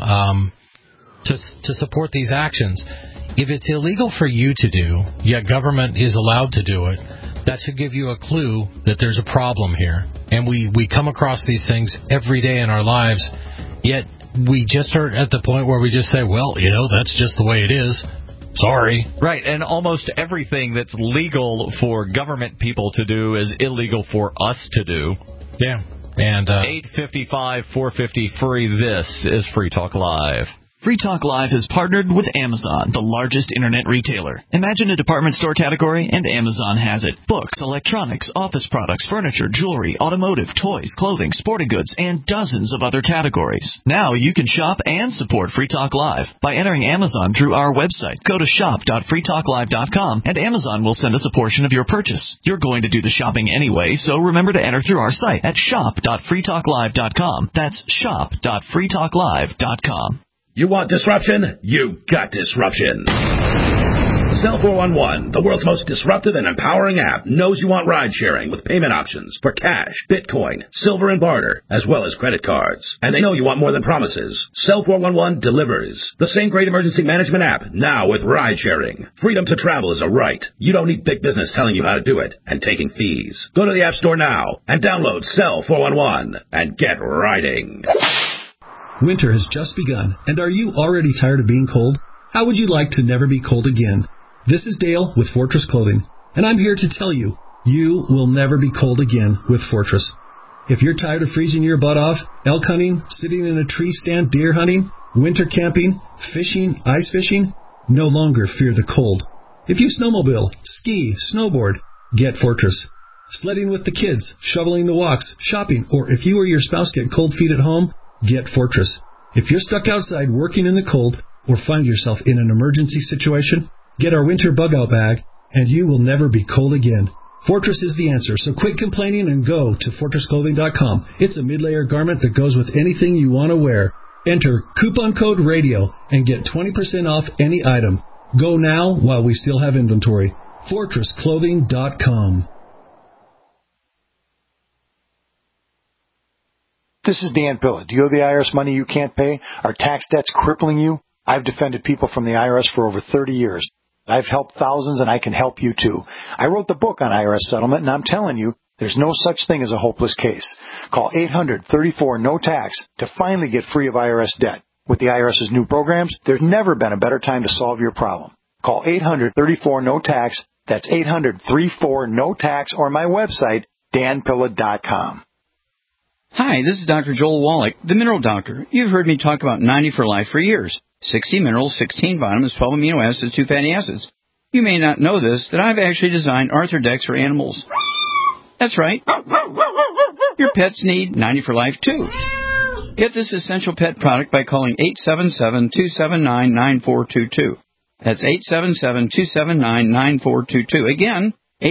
Speaker 4: to support these actions. If it's illegal for you to do, yet government is allowed to do it, that should give you a clue that there's a problem here. And we come across these things every day in our lives, yet we just are at the point where we just say, well, that's just the way it is. Sorry.
Speaker 2: Right, and almost everything that's legal for government people to do is illegal for us to do.
Speaker 4: Yeah. And
Speaker 2: 855-450-FREE. This is Free Talk Live.
Speaker 17: Free Talk Live has partnered with Amazon, the largest internet retailer. Imagine a department store category, and Amazon has it. Books, electronics, office products, furniture, jewelry, automotive, toys, clothing, sporting goods, and dozens of other categories. Now you can shop and support Free Talk Live by entering Amazon through our website. Go to shop.freetalklive.com, and Amazon will send us a portion of your purchase. You're going to do the shopping anyway, so remember to enter through our site at shop.freetalklive.com. That's shop.freetalklive.com.
Speaker 18: You want disruption? You got disruption. Cell 411, the world's most disruptive and empowering app, knows you want ride sharing with payment options for cash, Bitcoin, silver, and barter, as well as credit cards. And they know you want more than promises. Cell 411 delivers. The same great emergency management app, now with ride sharing. Freedom to travel is a right. You don't need big business telling you how to do it and taking fees. Go to the App Store now and download Cell 411 and get riding.
Speaker 19: Winter has just begun, and are you already tired of being cold? How would you like to never be cold again? This is Dale with Fortress Clothing, and I'm here to tell you, you will never be cold again with Fortress. If you're tired of freezing your butt off, elk hunting, sitting in a tree stand deer hunting, winter camping, fishing, ice fishing, no longer fear the cold. If you snowmobile, ski, snowboard, get Fortress. Sledding with the kids, shoveling the walks, shopping, or if you or your spouse get cold feet at home, get Fortress. If you're stuck outside working in the cold or find yourself in an emergency situation, get our winter bug-out bag and you will never be cold again. Fortress is the answer, so quit complaining and go to FortressClothing.com. It's a mid-layer garment that goes with anything you want to wear. Enter coupon code RADIO and get 20% off any item. Go now while we still have inventory. FortressClothing.com.
Speaker 20: This is Dan Pilla. Do you owe the IRS money you can't pay? Are tax debts crippling you? I've defended people from the IRS for over 30 years. I've helped thousands, and I can help you too. I wrote the book on IRS settlement, and I'm telling you, there's no such thing as a hopeless case. Call 800-34-NO-TAX to finally get free of IRS debt. With the IRS's new programs, there's never been a better time to solve your problem. Call 800-34-NO-TAX. That's 800-34-NO-TAX, or my website, danpilla.com.
Speaker 12: Hi, this is Dr. Joel Wallach, the Mineral Doctor. You've heard me talk about 90 for Life for years. 60 minerals, 16 vitamins, 12 amino acids, 2 fatty acids. You may not know this, that I've actually designed Arthrodex for animals. That's right. Your pets need 90 for Life, too. Get this essential pet product by calling 877-279-9422. That's 877-279-9422. Again,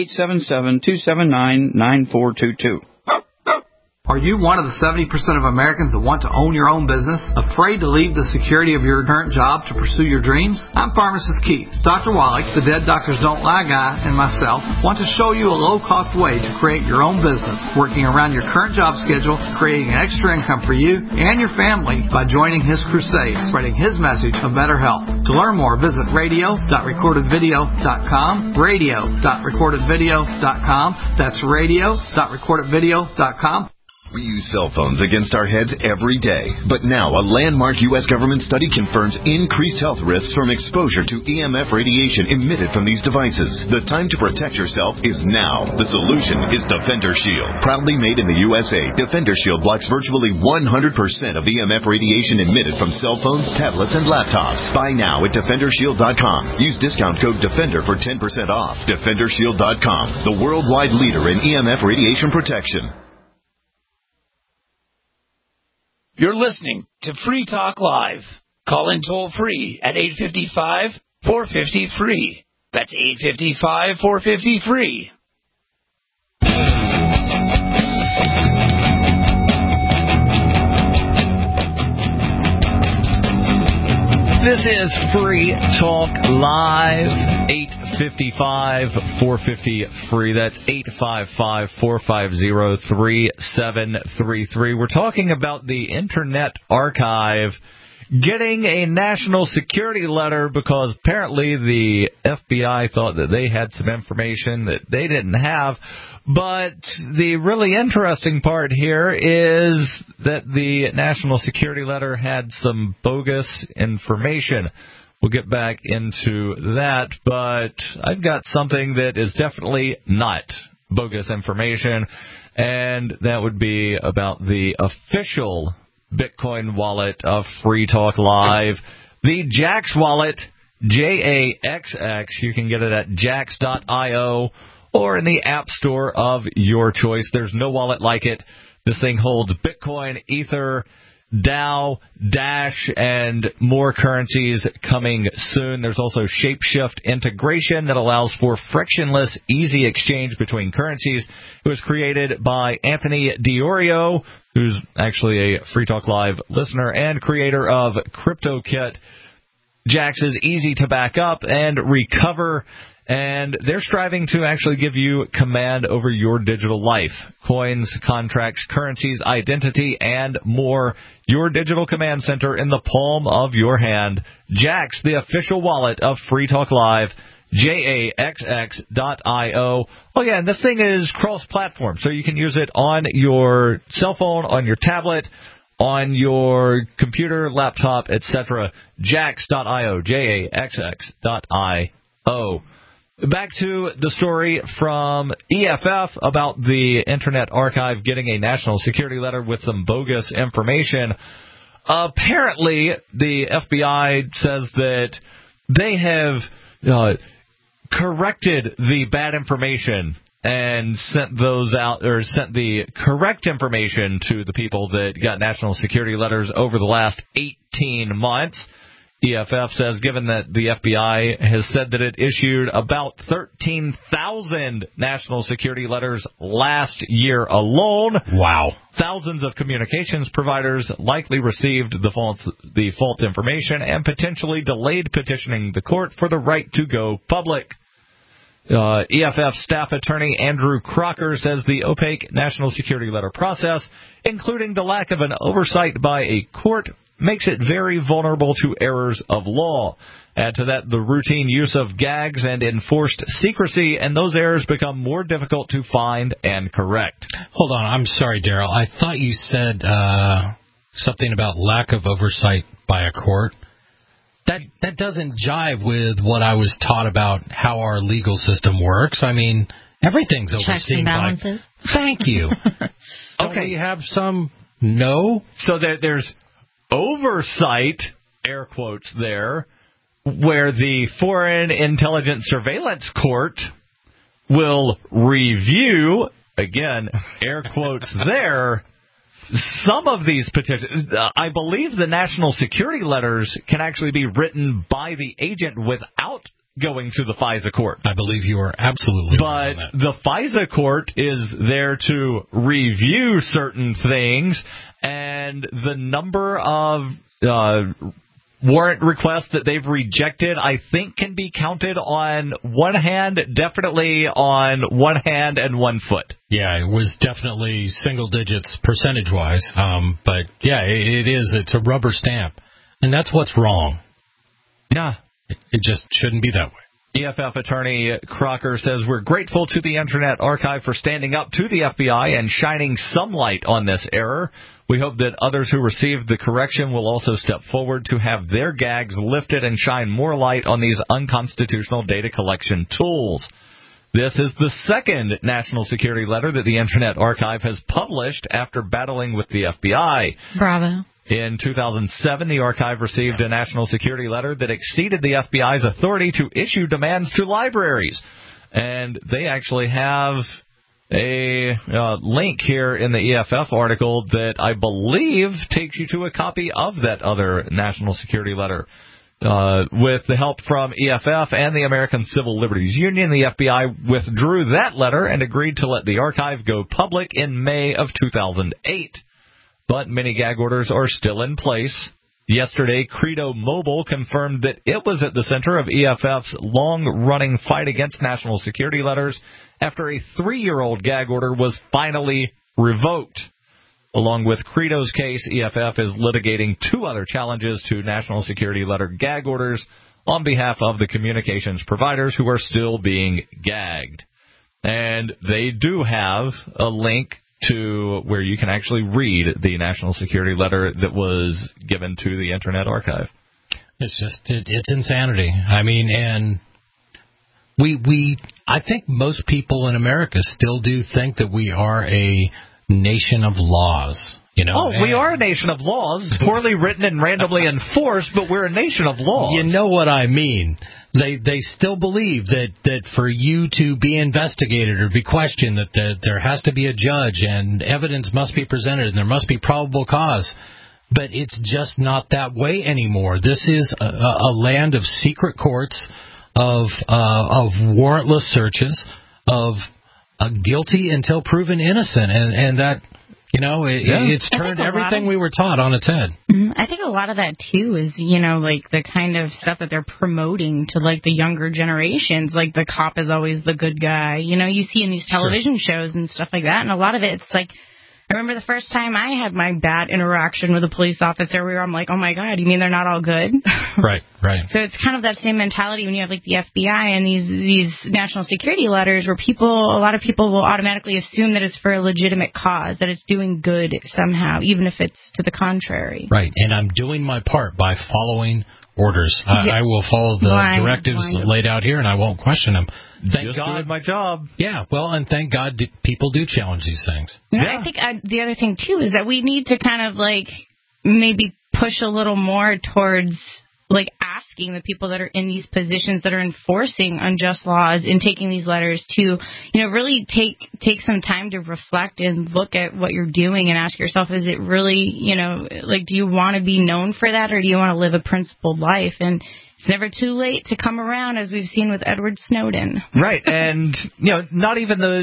Speaker 12: 877-279-9422.
Speaker 21: Are you one of the 70% of Americans that want to own your own business? Afraid to leave the security of your current job to pursue your dreams? I'm Pharmacist Keith. Dr. Wallach, the Dead Doctors Don't Lie guy, and myself want to show you a low-cost way to create your own business, working around your current job schedule, creating an extra income for you and your family by joining his crusade, spreading his message of better health. To learn more, visit radio.recordedvideo.com, radio.recordedvideo.com. That's radio.recordedvideo.com.
Speaker 22: We use cell phones against our heads every day. But now, a landmark U.S. government study confirms increased health risks from exposure to EMF radiation emitted from these devices. The time to protect yourself is now. The solution is Defender Shield. Proudly made in the USA, Defender Shield blocks virtually 100% of EMF radiation emitted from cell phones, tablets, and laptops. Buy now at DefenderShield.com. Use discount code DEFENDER for 10% off. DefenderShield.com, the worldwide leader in EMF radiation protection.
Speaker 13: You're listening to Free Talk Live. Call in toll free at 855-450-FREE. That's 855-450-FREE.
Speaker 2: This is Free Talk Live, 855-450-FREE. That's 855-450-3733. We're talking about the Internet Archive getting a national security letter because apparently the FBI thought that they had some information that they didn't have. But the really interesting part here is that the national security letter had some bogus information. We'll get back into that, but I've got something that is definitely not bogus information, and that would be about the official Bitcoin wallet of Free Talk Live, the Jaxx wallet, JAXX. You can get it at jaxx.io. or in the App Store of your choice. There's no wallet like it. This thing holds Bitcoin, Ether, DAO, Dash, and more currencies coming soon. There's also Shapeshift integration that allows for frictionless, easy exchange between currencies. It was created by Anthony Diorio, who's actually a Free Talk Live listener and creator of CryptoKit. Jaxx is easy to back up and recover, and they're striving to actually give you command over your digital life. Coins, contracts, currencies, identity, and more. Your digital command center in the palm of your hand. Jaxx, the official wallet of Free Talk Live. JAXX.io. Oh, yeah, and this thing is cross-platform, so you can use it on your cell phone, on your tablet, on your computer, laptop, etc. Jaxx.io. JAXX.io. Back to the story from EFF about the Internet Archive getting a national security letter with some bogus information. Apparently, the FBI says that they have corrected the bad information and sent those out, or sent the correct information to the people that got national security letters over the last 18 months. EFF says, given that the FBI has said that it issued about 13,000 national security letters last year alone.
Speaker 4: Wow.
Speaker 2: Thousands of communications providers likely received the false information and potentially delayed petitioning the court for the right to go public. EFF staff attorney Andrew Crocker says the opaque national security letter process, including the lack of an oversight by a court, makes it very vulnerable to errors of law. Add to that the routine use of gags and enforced secrecy, and those errors become more difficult to find and correct.
Speaker 4: Hold on, I'm sorry, Daryl. I thought you said something about lack of oversight by a court. That doesn't jive with what I was taught about how our legal system works. I mean, everything's overseen.
Speaker 3: Balances.
Speaker 4: Thank you. Don't we have some? No.
Speaker 2: So there's oversight, air quotes there, where the Foreign Intelligence Surveillance Court will review, again, air quotes there, some of these petitions. I believe the national security letters can actually be written by the agent without going to the FISA court.
Speaker 4: I believe you are absolutely right on that.
Speaker 2: But the FISA court is there to review certain things, and the number of warrant requests that they've rejected, I think, can be counted on one hand, definitely on one hand and 1 foot.
Speaker 4: Yeah, it was definitely single digits percentage-wise. But, yeah, it is. It's a rubber stamp. And that's what's wrong.
Speaker 2: Yeah.
Speaker 4: It just shouldn't be that way.
Speaker 2: EFF attorney Crocker says, we're grateful to the Internet Archive for standing up to the FBI and shining some light on this error. We hope that others who received the correction will also step forward to have their gags lifted and shine more light on these unconstitutional data collection tools. This is the second national security letter that the Internet Archive has published after battling with the FBI.
Speaker 3: Bravo.
Speaker 2: In 2007, the archive received a national security letter that exceeded the FBI's authority to issue demands to libraries. And they actually have a link here in the EFF article that I believe takes you to a copy of that other national security letter. With the help from EFF and the American Civil Liberties Union, the FBI withdrew that letter and agreed to let the archive go public in May of 2008. But many gag orders are still in place. Yesterday, Credo Mobile confirmed that it was at the center of EFF's long-running fight against national security letters after a 3-year-old gag order was finally revoked. Along with Credo's case, EFF is litigating 2 other challenges to national security letter gag orders on behalf of the communications providers who are still being gagged. And they do have a link to where you can actually read the national security letter that was given to the Internet Archive.
Speaker 4: It's just, it's insanity. I mean, and I think most people in America still do think that we are a nation of laws. You know,
Speaker 2: we are a nation of laws, poorly written and randomly enforced, but we're a nation of laws.
Speaker 4: You know what I mean. They still believe that for you to be investigated or be questioned, that there has to be a judge and evidence must be presented and there must be probable cause. But it's just not that way anymore. This is a land of secret courts, of warrantless searches, of guilty until proven innocent, and that. You know, it's turned everything we were taught on its head.
Speaker 3: I think a lot of that, too, is, like the kind of stuff that they're promoting to, like, the younger generations. Like, the cop is always the good guy. You see in these television shows and stuff like that. And a lot of it, it's like, I remember the first time I had my bad interaction with a police officer where I'm like, oh, my God, you mean they're not all good?
Speaker 4: Right.
Speaker 3: So it's kind of that same mentality when you have, like, the FBI and these national security letters where a lot of people will automatically assume that it's for a legitimate cause, that it's doing good somehow, even if it's to the contrary.
Speaker 4: Right. And I'm doing my part by following orders. I will follow the directives laid out here, and I won't question them.
Speaker 2: Thank God. Doing my job.
Speaker 4: Yeah, well, and thank God people do challenge these things.
Speaker 3: I think the other thing, too, is that we need to kind of, like, maybe push a little more towards, like, asking the people that are in these positions that are enforcing unjust laws and taking these letters to, really take some time to reflect and look at what you're doing and ask yourself, is it really, do you want to be known for that, or do you want to live a principled life? And it's never too late to come around, as we've seen with Edward Snowden.
Speaker 2: Right, and not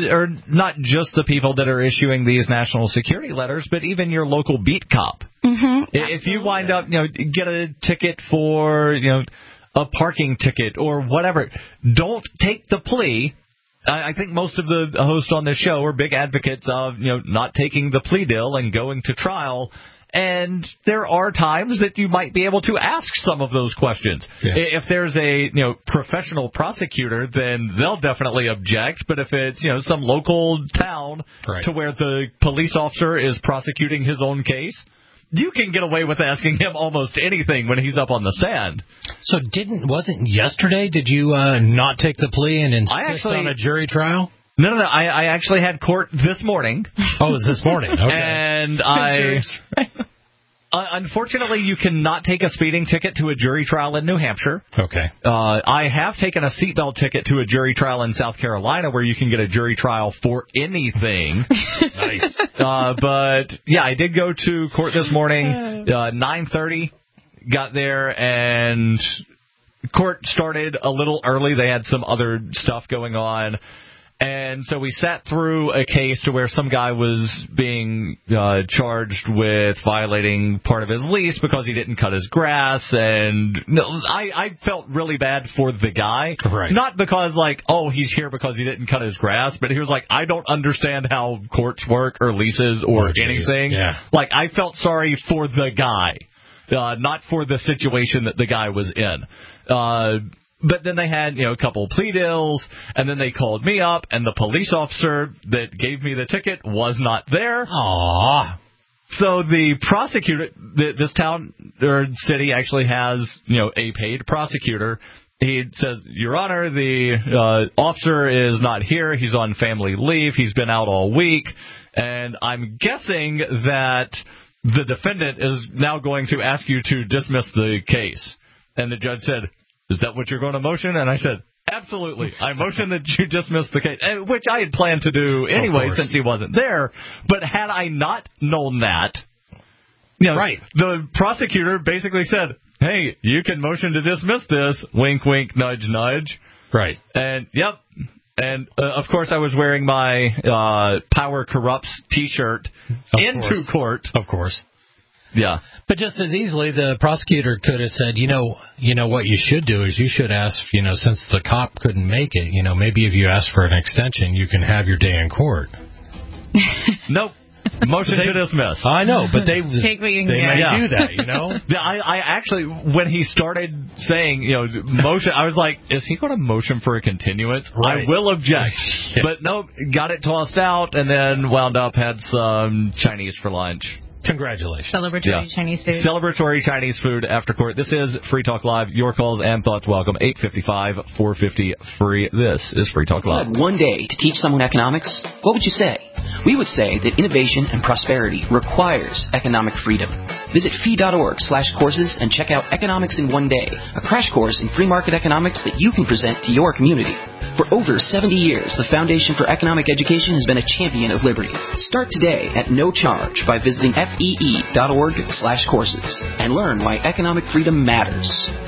Speaker 2: just the people that are issuing these national security letters, but even your local beat cop.
Speaker 3: Mm-hmm,
Speaker 2: if you wind up, get a ticket for, a parking ticket or whatever, don't take the plea. I think most of the hosts on this show are big advocates of, not taking the plea deal and going to trial. And there are times that you might be able to ask some of those questions.
Speaker 4: Yeah.
Speaker 2: If there's a professional prosecutor, then they'll definitely object. But if it's some local town to where the police officer is prosecuting his own case, you can get away with asking him almost anything when he's up on the stand.
Speaker 4: So wasn't yesterday? Did you not take the plea and insist on a jury trial?
Speaker 2: No. I actually had court this morning.
Speaker 4: Oh, it was this morning. Okay.
Speaker 2: And unfortunately, you cannot take a speeding ticket to a jury trial in New Hampshire.
Speaker 4: Okay.
Speaker 2: I have taken a seatbelt ticket to a jury trial in South Carolina where you can get a jury trial for anything.
Speaker 4: Nice.
Speaker 2: But, yeah, I did go to court this morning, 9:30, got there, and court started a little early. They had some other stuff going on. And so we sat through a case to where some guy was being charged with violating part of his lease because he didn't cut his grass. And I felt really bad for the guy.
Speaker 4: Right.
Speaker 2: Not because, he's here because he didn't cut his grass, but he was like, I don't understand how courts work or leases or anything.
Speaker 4: Yeah.
Speaker 2: I felt sorry for the guy, not for the situation that the guy was in. But then they had, a couple plea deals, and then they called me up, and the police officer that gave me the ticket was not there.
Speaker 4: Aww.
Speaker 2: So the prosecutor, this town or city actually has, a paid prosecutor. He says, Your Honor, the officer is not here. He's on family leave. He's been out all week. And I'm guessing that the defendant is now going to ask you to dismiss the case. And the judge said, Is that what you're going to motion? And I said, absolutely. I motion that you dismiss the case, which I had planned to do anyway since he wasn't there. But had I not known that,
Speaker 4: right.
Speaker 2: The prosecutor basically said, hey, you can motion to dismiss this, wink, wink, nudge, nudge.
Speaker 4: Right.
Speaker 2: And, yep. And, of course, I was wearing my Power Corrupts T-shirt into court.
Speaker 4: Of course.
Speaker 2: Yeah.
Speaker 4: But just as easily, the prosecutor could have said, you know what you should do is you should ask, since the cop couldn't make it, maybe if you ask for an extension, you can have your day in court.
Speaker 2: Nope. Motion to dismiss.
Speaker 4: I know, but they
Speaker 3: take what you can
Speaker 4: may
Speaker 3: get.
Speaker 4: do that,
Speaker 2: I actually, when he started saying, motion, I was like, is he going to motion for a continuance?
Speaker 4: Right.
Speaker 2: I will object.
Speaker 4: Yeah.
Speaker 2: But nope, got it tossed out and then wound up, had some Chinese for lunch.
Speaker 4: Congratulations.
Speaker 3: Celebratory Chinese food.
Speaker 2: Celebratory Chinese food after court. This is Free Talk Live. Your calls and thoughts welcome. 855-450-FREE. This is Free Talk Live.
Speaker 1: If you had one day to teach someone economics, what would you say? We would say that innovation and prosperity requires economic freedom. Visit fee.org/courses and check out Economics in One Day, a crash course in free market economics that you can present to your community. For over 70 years, the Foundation for Economic Education has been a champion of liberty. Start today at no charge by visiting fee.org/courses and learn why economic freedom matters.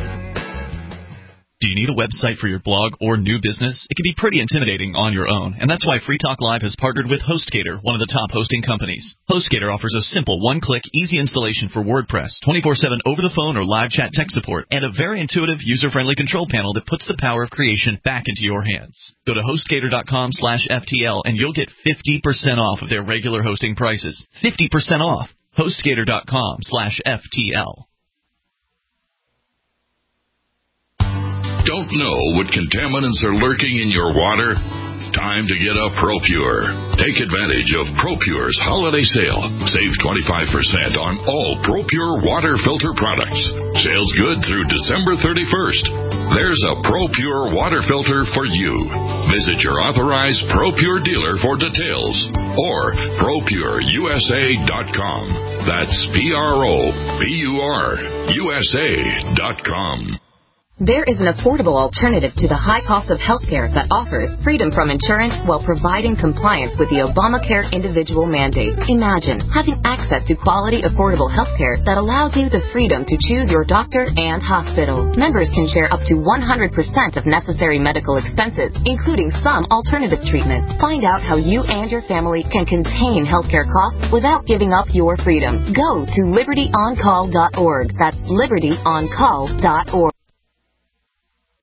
Speaker 17: Do you need a website for your blog or new business? It can be pretty intimidating on your own, and that's why Free Talk Live has partnered with HostGator, one of the top hosting companies. HostGator offers a simple one-click, easy installation for WordPress, 24/7 over-the-phone or live chat tech support, and a very intuitive, user-friendly control panel that puts the power of creation back into your hands. Go to HostGator.com/FTL, and you'll get 50% off of their regular hosting prices. 50% off. HostGator.com/FTL.
Speaker 6: Don't know what contaminants are lurking in your water? Time to get a ProPure. Take advantage of ProPure's holiday sale. Save 25% on all ProPure water filter products. Sales good through December 31st. There's a ProPure water filter for you. Visit your authorized ProPure dealer for details or ProPureUSA.com. That's ProPureUSA.com.
Speaker 23: There is an affordable alternative to the high cost of healthcare that offers freedom from insurance while providing compliance with the Obamacare individual mandate. Imagine having access to quality, affordable healthcare that allows you the freedom to choose your doctor and hospital. Members can share up to 100% of necessary medical expenses, including some alternative treatments. Find out how you and your family can contain healthcare costs without giving up your freedom. Go to libertyoncall.org. That's libertyoncall.org.